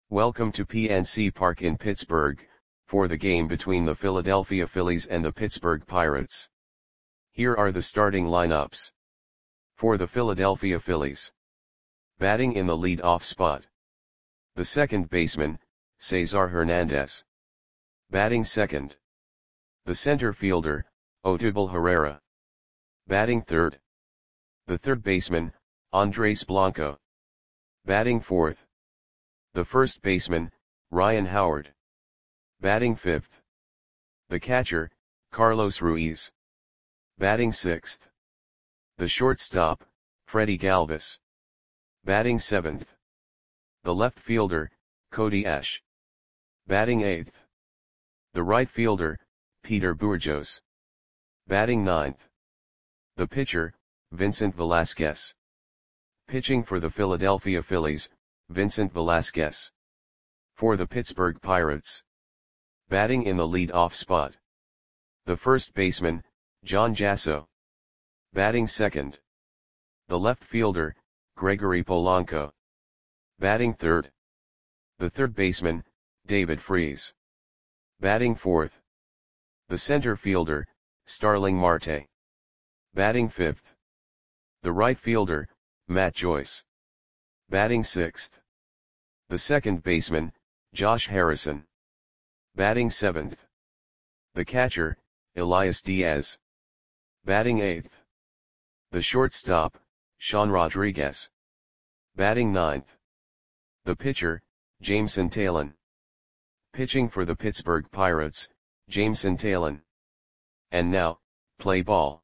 Welcome to PNC Park in Pittsburgh, for the game between the Philadelphia Phillies and the Pittsburgh Pirates. Here are the starting lineups. For the Philadelphia Phillies. Batting in the lead-off spot. The second baseman, Cesar Hernandez. Batting second. The center fielder, Odubel Herrera. Batting third. The third baseman, Andres Blanco. Batting fourth. The first baseman, Ryan Howard. Batting fifth. The catcher, Carlos Ruiz. Batting sixth. The shortstop, Freddie Galvis. Batting seventh. The left fielder, Cody Ash. Batting eighth. The right fielder, Peter Bourjos. Batting ninth. The pitcher, Vincent Velasquez. Pitching for the Philadelphia Phillies, Vincent Velasquez. For the Pittsburgh Pirates. Batting in the lead-off spot. The first baseman, John Jasso. Batting second. The left fielder, Gregory Polanco. Batting third. The third baseman, David Freese. Batting fourth. The center fielder, Starling Marte. Batting fifth. The right fielder, Matt Joyce. Batting sixth. The second baseman, Josh Harrison. Batting seventh. The catcher, Elias Diaz. Batting eighth. The shortstop, Sean Rodriguez. Batting ninth. The pitcher, Jameson Taillon. Pitching for the Pittsburgh Pirates, Jameson Taillon. And now, play ball.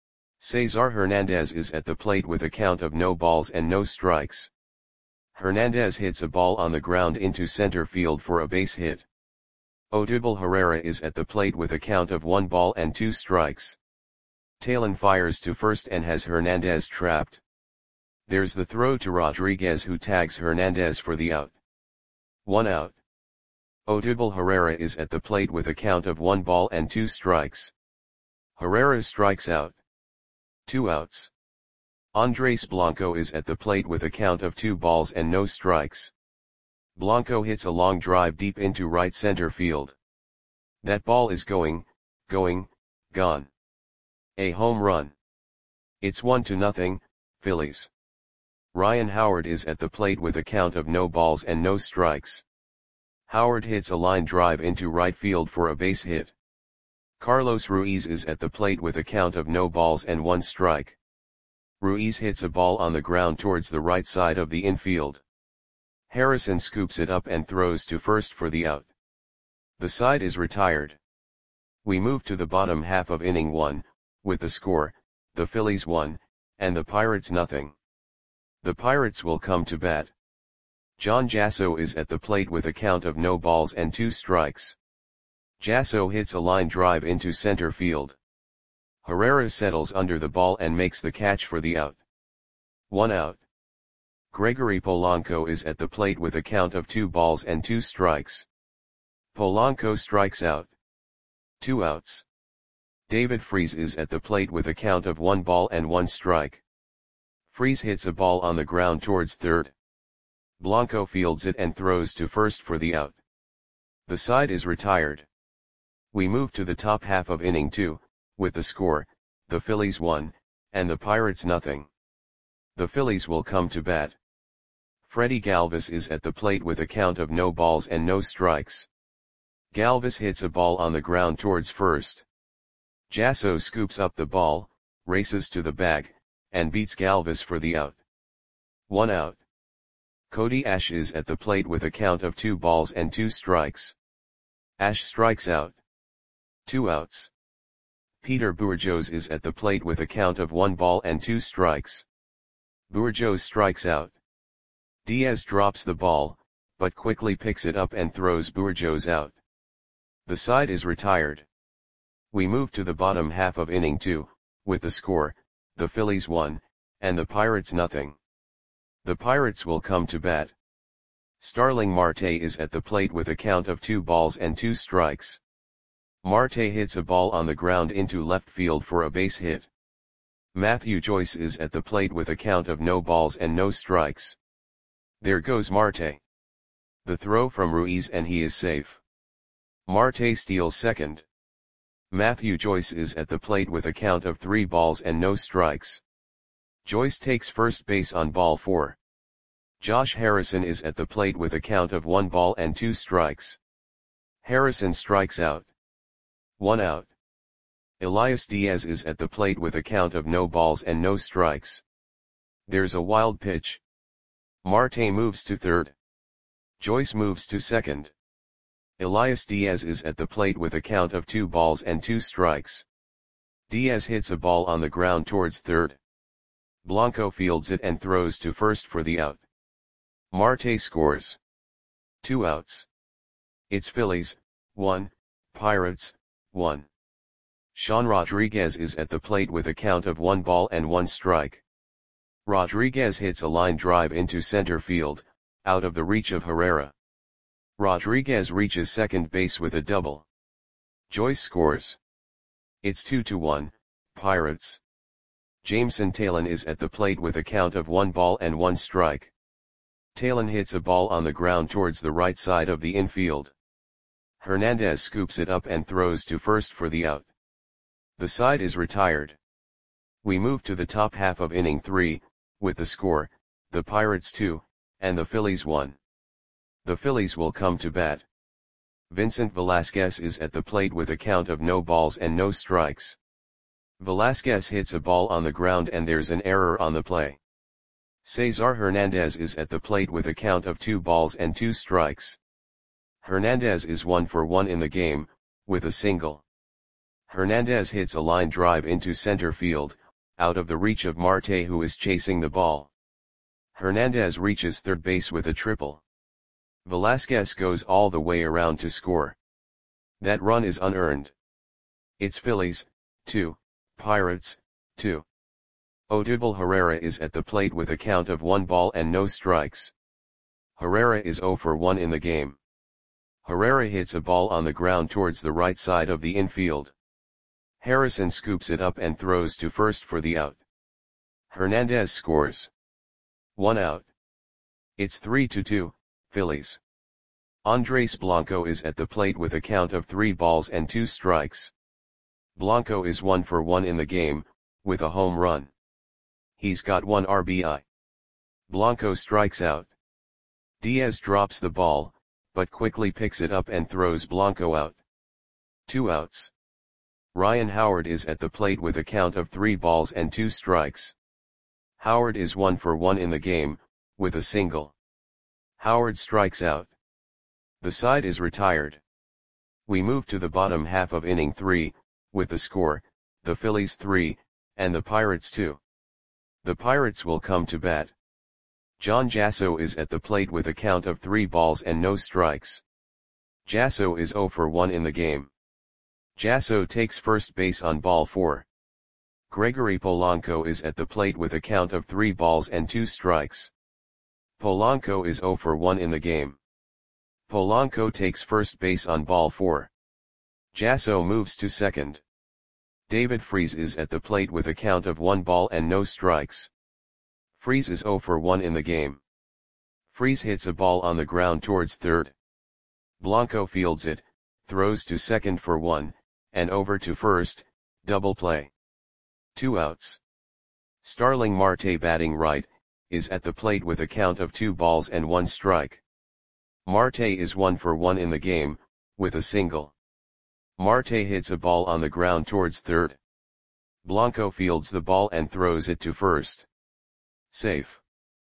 Cesar Hernandez is at the plate with a count of no balls and no strikes. Hernandez hits a ball on the ground into center field for a base hit. Odubel Herrera is at the plate with a count of 1 ball and 2 strikes. Taillon fires to first and has Hernandez trapped. There's the throw to Rodriguez, who tags Hernandez for the out. 1 out. Odubel Herrera is at the plate with a count of 1 ball and 2 strikes. Herrera strikes out. 2 outs. Andres Blanco is at the plate with a count of 2 balls and no strikes. Blanco hits a long drive deep into right center field. That ball is gone. A home run. It's 1-0, Phillies. Ryan Howard is at the plate with a count of no balls and no strikes. Howard hits a line drive into right field for a base hit. Carlos Ruiz is at the plate with a count of no balls and 1 strike. Ruiz hits a ball on the ground towards the right side of the infield. Harrison scoops it up and throws to first for the out. The side is retired. We move to the bottom half of inning 1, with the score, the Phillies 1, and the Pirates 0. The Pirates will come to bat. John Jasso is at the plate with a count of no balls and 2 strikes. Jasso hits a line drive into center field. Herrera settles under the ball and makes the catch for the out. 1 out. Gregory Polanco is at the plate with a count of 2 balls and 2 strikes. Polanco strikes out. 2 outs. David Freese is at the plate with a count of 1 ball and 1 strike. Freese hits a ball on the ground towards third. Blanco fields it and throws to first for the out. The side is retired. We move to the top half of inning 2, with the score, the Phillies 1, and the Pirates 0. The Phillies will come to bat. Freddie Galvis is at the plate with a count of no balls and no strikes. Galvis hits a ball on the ground towards first. Jasso scoops up the ball, races to the bag, and beats Galvis for the out. 1 out. Cody Ash is at the plate with a count of 2 balls and 2 strikes. Ash strikes out. 2 outs. Peter Bourjos is at the plate with a count of 1 ball and 2 strikes. Bourjos strikes out. Diaz drops the ball, but quickly picks it up and throws Bourjos out. The side is retired. We move to the bottom half of inning 2, with the score, the Phillies 1, and the Pirates 0. The Pirates will come to bat. Starling Marte is at the plate with a count of 2 balls and 2 strikes. Marte hits a ball on the ground into left field for a base hit. Matthew Joyce is at the plate with a count of no balls and no strikes. There goes Marte. The throw from Ruiz and he is safe. Marte steals second. Matthew Joyce is at the plate with a count of 3 balls and no strikes. Joyce takes first base on ball 4. Josh Harrison is at the plate with a count of 1 ball and 2 strikes. Harrison strikes out. 1 out. Elias Diaz is at the plate with a count of no balls and no strikes. There's a wild pitch. Marte moves to third. Joyce moves to second. Elias Diaz is at the plate with a count of 2 balls and 2 strikes. Diaz hits a ball on the ground towards third. Blanco fields it and throws to first for the out. Marte scores. 2 outs. It's Phillies, 1, Pirates, 1. Sean Rodriguez is at the plate with a count of 1 ball and 1 strike. Rodriguez hits a line drive into center field, out of the reach of Herrera. Rodriguez reaches second base with a double. Joyce scores. It's 2-1, Pirates. Jameson Taillon is at the plate with a count of 1 ball and 1 strike. Taillon hits a ball on the ground towards the right side of the infield. Hernandez scoops it up and throws to first for the out. The side is retired. We move to the top half of inning 3, with the score, the Pirates 2, and the Phillies 1. The Phillies will come to bat. Vincent Velasquez is at the plate with a count of no balls and no strikes. Velasquez hits a ball on the ground and there's an error on the play. Cesar Hernandez is at the plate with a count of 2 balls and 2 strikes. Hernandez is 1 for 1 in the game, with a single. Hernandez hits a line drive into center field, out of the reach of Marte who is chasing the ball. Hernandez reaches third base with a triple. Velasquez goes all the way around to score. That run is unearned. It's Phillies, 2, Pirates, 2. Odubel Herrera is at the plate with a count of 1 ball and no strikes. Herrera is 0 for 1 in the game. Herrera hits a ball on the ground towards the right side of the infield. Harrison scoops it up and throws to first for the out. Hernandez scores. 1 out. It's 3-2, Phillies. Andres Blanco is at the plate with a count of 3 balls and 2 strikes. Blanco is 1 for 1 in the game, with a home run. He's got 1 RBI. Blanco strikes out. Diaz drops the ball, but quickly picks it up and throws Blanco out. 2 outs. Ryan Howard is at the plate with a count of 3 balls and 2 strikes. Howard is 1 for 1 in the game, with a single. Howard strikes out. The side is retired. We move to the bottom half of inning 3, with the score, the Phillies 3, and the Pirates 2. The Pirates will come to bat. John Jasso is at the plate with a count of 3 balls and no strikes. Jasso is 0 for 1 in the game. Jasso takes first base on ball 4. Gregory Polanco is at the plate with a count of 3 balls and 2 strikes. Polanco is 0 for 1 in the game. Polanco takes first base on ball 4. Jasso moves to second. David Freese is at the plate with a count of 1 ball and no strikes. Freese is 0 for 1 in the game. Freese hits a ball on the ground towards third. Blanco fields it, throws to second for 1, and over to first, double play. 2 outs. Starling Marte, batting right, is at the plate with a count of 2 balls and 1 strike. Marte is 1 for 1 in the game, with a single. Marte hits a ball on the ground towards third. Blanco fields the ball and throws it to first. Safe.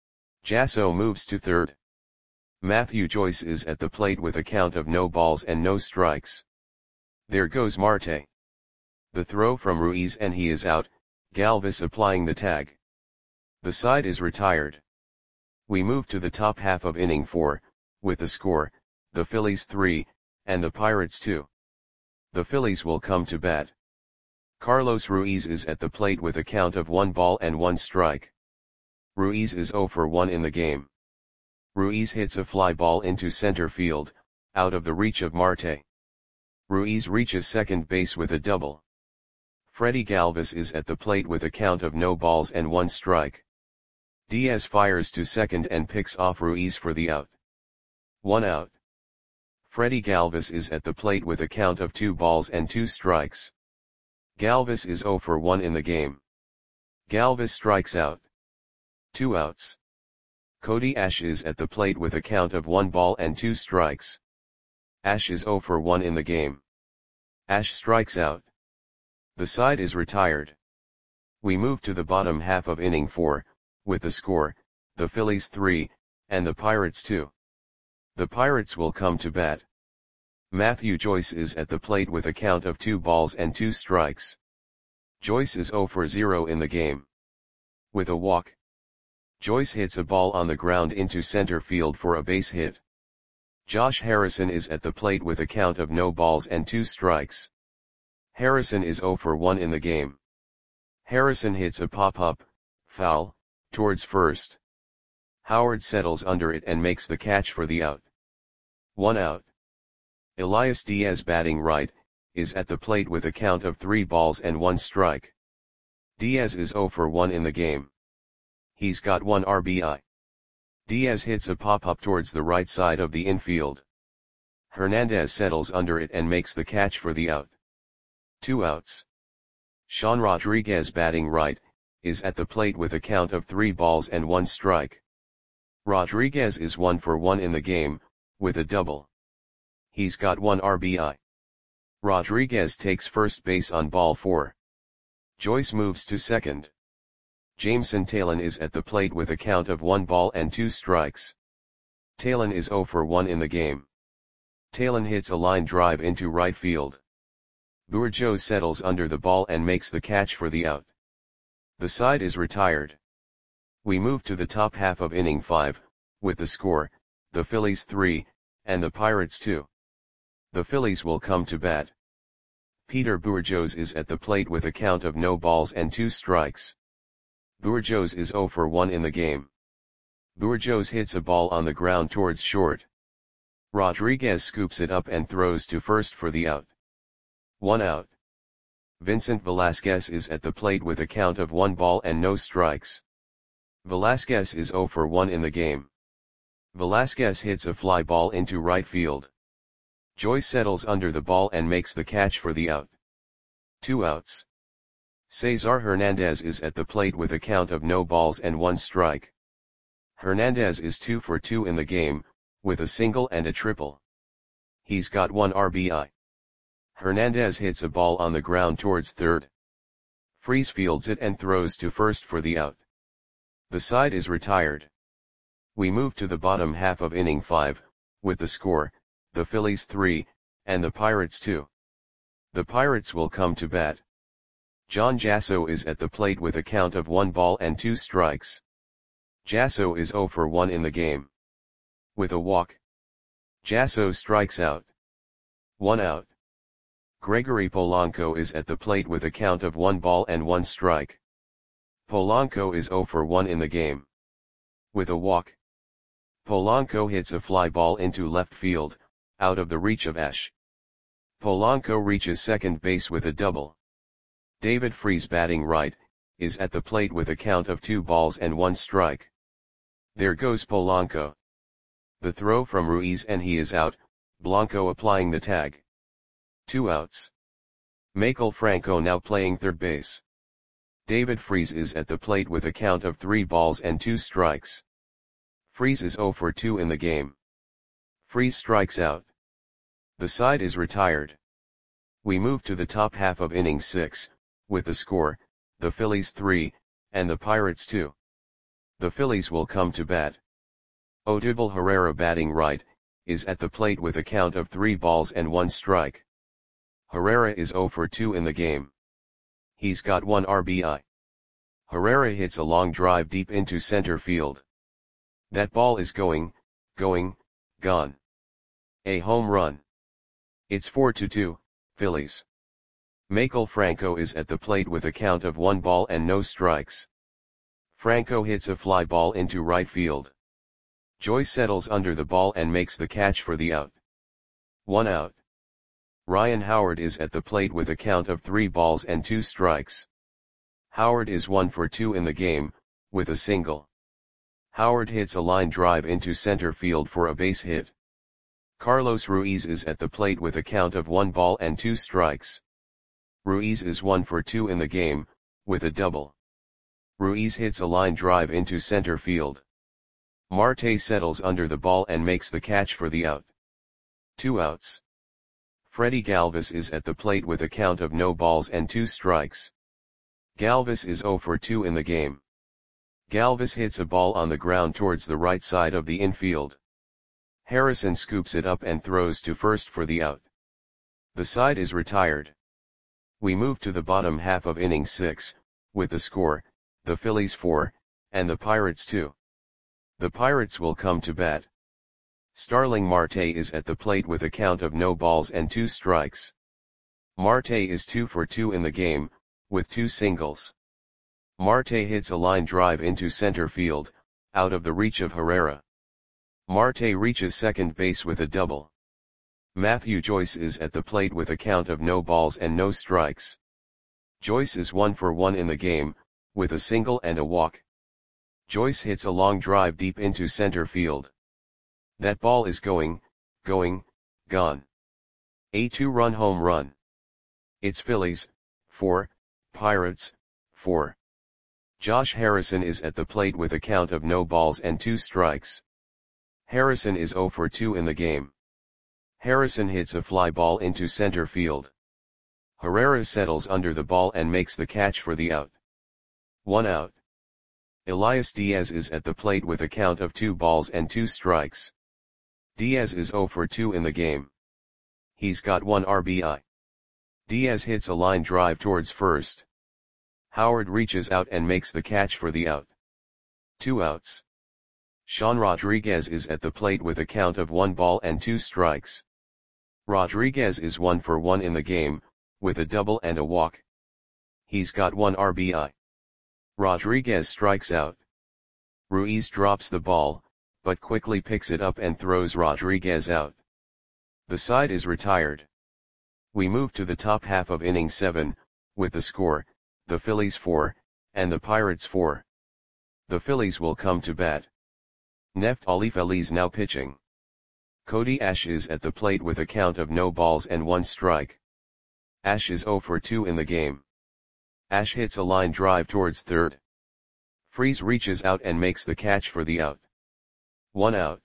Jasso moves to third. Matthew Joyce is at the plate with a count of no balls and no strikes. There goes Marte. The throw from Ruiz and he is out, Galvis applying the tag. The side is retired. We move to the top half of inning 4, with the score, the Phillies 3, and the Pirates 2. The Phillies will come to bat. Carlos Ruiz is at the plate with a count of 1 ball and 1 strike. Ruiz is 0 for 1 in the game. Ruiz hits a fly ball into center field, out of the reach of Marte. Ruiz reaches second base with a double. Freddie Galvis is at the plate with a count of no balls and 1 strike. Diaz fires to second and picks off Ruiz for the out. 1 out. Freddie Galvis is at the plate with a count of 2 balls and 2 strikes. Galvis is 0 for 1 in the game. Galvis strikes out. 2 outs. Cody Ash is at the plate with a count of 1 ball and 2 strikes. Ash is 0 for 1 in the game. Ash strikes out. The side is retired. We move to the bottom half of inning 4, with the score, the Phillies 3, and the Pirates 2. The Pirates will come to bat. Matthew Joyce is at the plate with a count of 2 balls and 2 strikes. Joyce is 0 for 0 in the game. With a walk, Joyce hits a ball on the ground into center field for a base hit. Josh Harrison is at the plate with a count of no balls and 2 strikes. Harrison is 0 for 1 in the game. Harrison hits a pop-up, foul, towards first. Howard settles under it and makes the catch for the out. 1 out. Elias Diaz, batting right, is at the plate with a count of 3 balls and 1 strike. Diaz is 0 for 1 in the game. He's got 1 RBI. Diaz hits a pop-up towards the right side of the infield. Hernandez settles under it and makes the catch for the out. 2 outs. Sean Rodriguez, batting right, is at the plate with a count of 3 balls and 1 strike. Rodriguez is 1 for 1 in the game, with a double. He's got 1 RBI. Rodriguez takes first base on ball 4. Joyce moves to second. Jameson Taillon is at the plate with a count of 1 ball and 2 strikes. Taillon is 0 for 1 in the game. Taillon hits a line drive into right field. Bourjos settles under the ball and makes the catch for the out. The side is retired. We move to the top half of inning 5, with the score, the Phillies 3, and the Pirates 2. The Phillies will come to bat. Peter Bourjos is at the plate with a count of no balls and 2 strikes. Bourjos is 0 for 1 in the game. Bourjos hits a ball on the ground towards short. Rodriguez scoops it up and throws to first for the out. 1 out. Vincent Velasquez is at the plate with a count of 1 ball and no strikes. Velasquez is 0 for 1 in the game. Velasquez hits a fly ball into right field. Joyce settles under the ball and makes the catch for the out. 2 outs. Cesar Hernandez is at the plate with a count of no balls and 1 strike. Hernandez is 2 for 2 in the game, with a single and a triple. He's got 1 RBI. Hernandez hits a ball on the ground towards third. Freese fields it and throws to first for the out. The side is retired. We move to the bottom half of inning 5, with the score, the Phillies 3, and the Pirates 2. The Pirates will come to bat. John Jasso is at the plate with a count of 1 ball and 2 strikes. Jasso is 0 for 1 in the game. With a walk, Jasso strikes out. 1 out. Gregory Polanco is at the plate with a count of 1 ball and 1 strike. Polanco is 0 for 1 in the game. With a walk, Polanco hits a fly ball into left field, out of the reach of Ash. Polanco reaches second base with a double. David Freese, batting right, is at the plate with a count of 2 balls and 1 strike. There goes Polanco. The throw from Ruiz and he is out, Blanco applying the tag. 2 outs. Maikel Franco now playing third base. David Freese is at the plate with a count of 3 balls and 2 strikes. Freese is 0 for 2 in the game. Freese strikes out. The side is retired. We move to the top half of inning 6, with the score, the Phillies 3, and the Pirates 2. The Phillies will come to bat. Odubel Herrera, batting right, is at the plate with a count of 3 balls and 1 strike. Herrera is 0 for 2 in the game. He's got 1 RBI. Herrera hits a long drive deep into center field. That ball is going, gone. A home run. It's 4-2, Phillies. Maikel Franco is at the plate with a count of 1 ball and no strikes. Franco hits a fly ball into right field. Joyce settles under the ball and makes the catch for the out. 1 out. Ryan Howard is at the plate with a count of 3 balls and 2 strikes. Howard is 1 for 2 in the game, with a single. Howard hits a line drive into center field for a base hit. Carlos Ruiz is at the plate with a count of 1 ball and 2 strikes. Ruiz is 1 for 2 in the game, with a double. Ruiz hits a line drive into center field. Marte settles under the ball and makes the catch for the out. 2 outs. Freddy Galvis is at the plate with a count of no balls and 2 strikes. Galvis is 0 for 2 in the game. Galvis hits a ball on the ground towards the right side of the infield. Harrison scoops it up and throws to first for the out. The side is retired. We move to the bottom half of inning 6, with the score, the Phillies 4, and the Pirates 2. The Pirates will come to bat. Starling Marte is at the plate with a count of no balls and 2 strikes. Marte is 2 for 2 in the game, with 2 singles. Marte hits a line drive into center field, out of the reach of Herrera. Marte reaches second base with a double. Matthew Joyce is at the plate with a count of no balls and no strikes. Joyce is 1 for 1 in the game, with a single and a walk. Joyce hits a long drive deep into center field. That ball is going, gone. A 2-run home run. It's Phillies, 4, Pirates, 4. Josh Harrison is at the plate with a count of no balls and 2 strikes. Harrison is 0 for 2 in the game. Harrison hits a fly ball into center field. Herrera settles under the ball and makes the catch for the out. 1 out. Elias Diaz is at the plate with a count of 2 balls and 2 strikes. Diaz is 0 for 2 in the game. He's got 1 RBI. Diaz hits a line drive towards first. Howard reaches out and makes the catch for the out. 2 outs. Sean Rodriguez is at the plate with a count of 1 ball and 2 strikes. Rodriguez is 1 for 1 in the game, with a double and a walk. He's got 1 RBI. Rodriguez strikes out. Ruiz drops the ball, but quickly picks it up and throws Rodriguez out. The side is retired. We move to the top half of inning 7, with the score, the Phillies 4, and the Pirates 4. The Phillies will come to bat. Neftali Feliz now pitching. Cody Ash is at the plate with a count of no balls and 1 strike. Ash is 0 for 2 in the game. Ash hits a line drive towards third. Freese reaches out and makes the catch for the out. 1 out.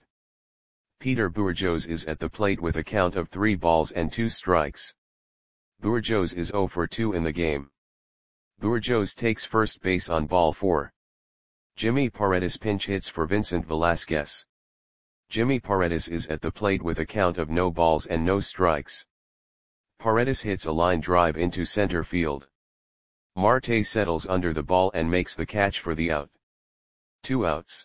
Peter Bourjos is at the plate with a count of 3 balls and 2 strikes. Bourjos is 0 for 2 in the game. Bourjos takes first base on ball 4. Jimmy Paredes pinch hits for Vincent Velasquez. Jimmy Paredes is at the plate with a count of no balls and no strikes. Paredes hits a line drive into center field. Marte settles under the ball and makes the catch for the out. 2 outs.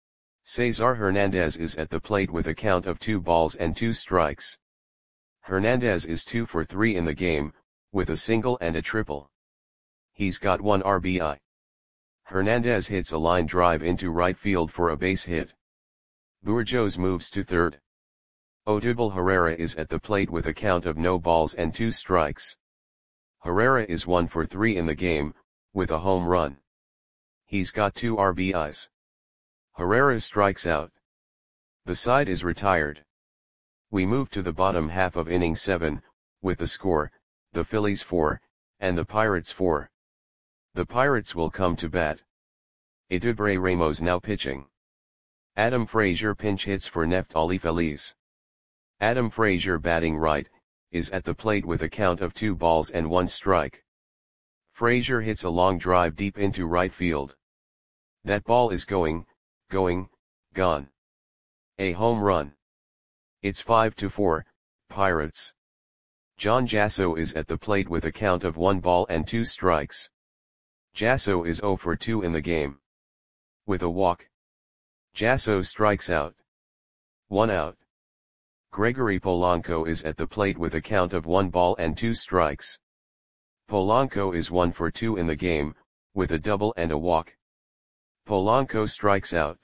Cesar Hernandez is at the plate with a count of 2 balls and 2 strikes. Hernandez is 2 for 3 in the game, with a single and a triple. He's got 1 RBI. Hernandez hits a line drive into right field for a base hit. Bourjos moves to third. Odubel Herrera is at the plate with a count of no balls and 2 strikes. Herrera is 1 for 3 in the game, with a home run. He's got 2 RBIs. Herrera strikes out. The side is retired. We move to the bottom half of inning 7, with the score, the Phillies 4, and the Pirates 4. The Pirates will come to bat. Eduardo Ramos now pitching. Adam Frazier pinch hits for Neftali Feliz. Adam Frazier batting right, is at the plate with a count of 2 balls and 1 strike. Frazier hits a long drive deep into right field. That ball is going, gone. A home run. It's 5-4, Pirates. John Jasso is at the plate with a count of 1 ball and 2 strikes. Jasso is 0 for 2 in the game. With a walk. Jasso strikes out. 1 out. Gregory Polanco is at the plate with a count of 1 ball and 2 strikes. Polanco is 1 for 2 in the game, with a double and a walk. Polanco strikes out.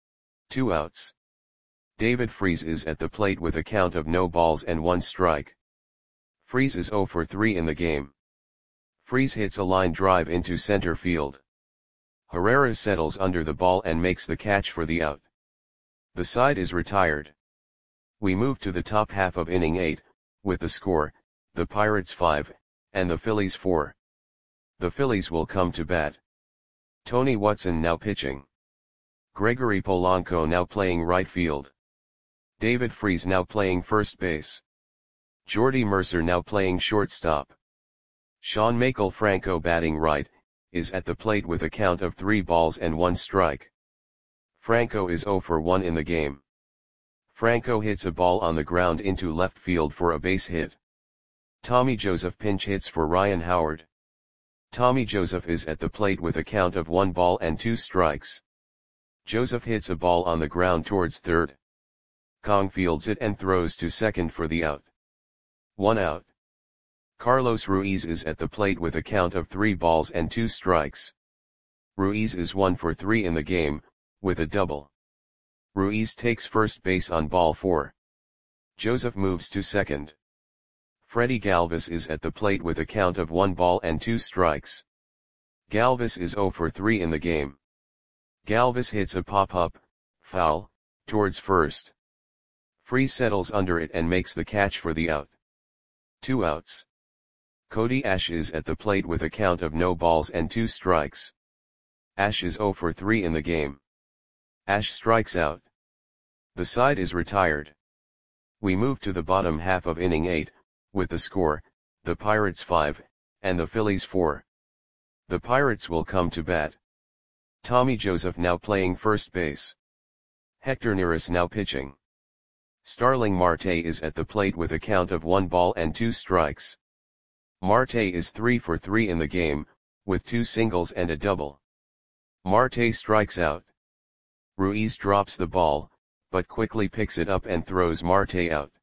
2 outs. David Freese is at the plate with a count of no balls and 1 strike. Freese is 0 for 3 in the game. Freese hits a line drive into center field. Herrera settles under the ball and makes the catch for the out. The side is retired. We move to the top half of inning 8, with the score, the Pirates 5, and the Phillies 4. The Phillies will come to bat. Tony Watson now pitching. Gregory Polanco now playing right field. David Freese now playing first base. Jordy Mercer now playing shortstop. Sean Michael Franco batting right, is at the plate with a count of 3 balls and 1 strike. Franco is 0 for 1 in the game. Franco hits a ball on the ground into left field for a base hit. Tommy Joseph pinch hits for Ryan Howard. Tommy Joseph is at the plate with a count of 1 ball and 2 strikes. Joseph hits a ball on the ground towards third. Kong fields it and throws to second for the out. 1 out. Carlos Ruiz is at the plate with a count of 3 balls and 2 strikes. Ruiz is 1 for 3 in the game, with a double. Ruiz takes first base on ball 4. Joseph moves to second. Freddie Galvis is at the plate with a count of 1 ball and 2 strikes. Galvis is 0 for 3 in the game. Galvis hits a pop-up, foul, towards first. Freese settles under it and makes the catch for the out. 2 outs. Cody Ash is at the plate with a count of no balls and 2 strikes. Ash is 0 for 3 in the game. Ash strikes out. The side is retired. We move to the bottom half of inning 8, with the score, the Pirates 5, and the Phillies 4. The Pirates will come to bat. Tommy Joseph now playing first base. Hector Neris now pitching. Starling Marte is at the plate with a count of 1 ball and 2 strikes. Marte is 3 for 3 in the game, with 2 singles and a double. Marte strikes out. Ruiz drops the ball, but quickly picks it up and throws Marte out.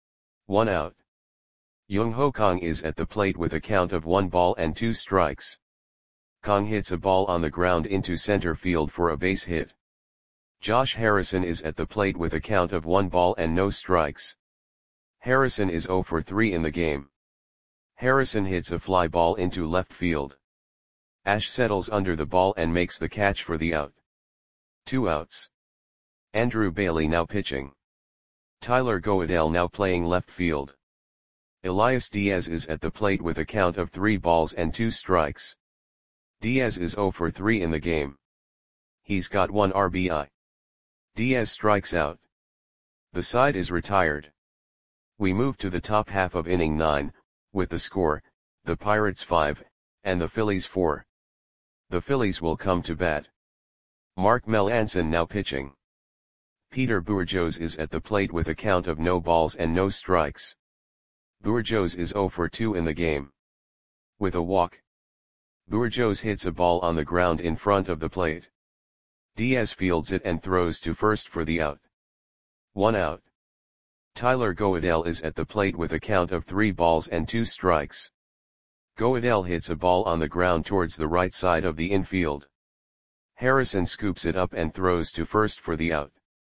1 out. Young Ho Kong is at the plate with a count of 1 ball and 2 strikes. Kong hits a ball on the ground into center field for a base hit. Josh Harrison is at the plate with a count of 1 ball and no strikes. Harrison is 0 for 3 in the game. Harrison hits a fly ball into left field. Ash settles under the ball and makes the catch for the out. 2 outs. Andrew Bailey now pitching. Tyler Goodell now playing left field. Elias Diaz is at the plate with a count of 3 balls and 2 strikes. Diaz is 0 for 3 in the game. He's got 1 RBI. Diaz strikes out. The side is retired. We move to the top half of inning 9, with the score, the Pirates 5, and the Phillies 4. The Phillies will come to bat. Mark Melancon now pitching. Peter Bourjos is at the plate with a count of no balls and no strikes. Bourjos is 0 for 2 in the game. With a walk. Bourjos hits a ball on the ground in front of the plate. Diaz fields it and throws to first for the out. 1 out. Tyler Goodell is at the plate with a count of 3 balls and 2 strikes. Goodell hits a ball on the ground towards the right side of the infield. Harrison scoops it up and throws to first for the out.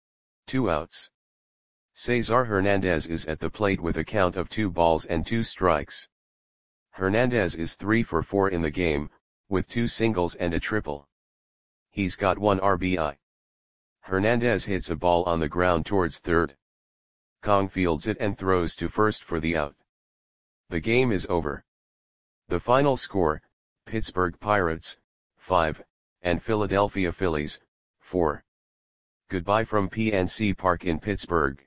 2 outs. Cesar Hernandez is at the plate with a count of 2 balls and 2 strikes. Hernandez is 3 for 4 in the game, with 2 singles and a triple. He's got 1 RBI. Hernandez hits a ball on the ground towards third. Kong fields it and throws to first for the out. The game is over. The final score, Pittsburgh Pirates, 5, and Philadelphia Phillies, 4. Goodbye from PNC Park in Pittsburgh.